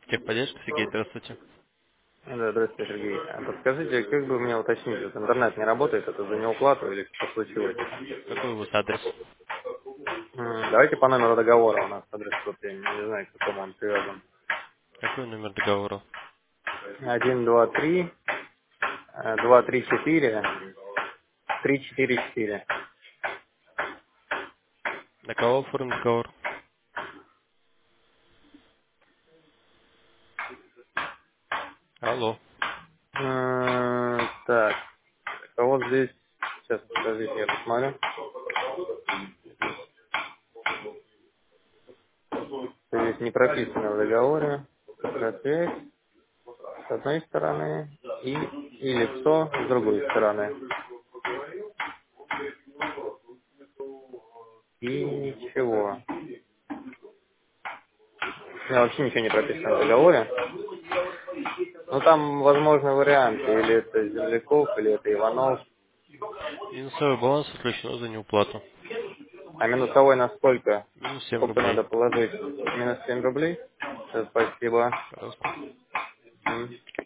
Техподдержка, Сергей, здравствуйте. Да, здравствуйте, Сергей. Подскажите, как бы мне уточнить, вот интернет не работает, это за неуплату или что случилось? Какой у вас адрес? Давайте по номеру договора, у нас адрес тут, я не знаю, к какому он привязан. Какой номер договора? 1, 2, 3, 2, 3, 4, 3, 4, 4. На кого оформлен договор? Алло. Так, а вот здесь, сейчас, подождите, я посмотрю. Здесь не прописано в договоре. Связь с одной стороны и лицо с другой стороны. И ничего. У меня вообще ничего не прописано в договоре. Ну там возможны варианты. Или это Земляков, или это Иванов. Минусовой баланс отключено за неуплату. А минусовой на сколько? Минус 7 Сколько рублей. надо положить? Минус 7 рублей? Спасибо. Пожалуйста.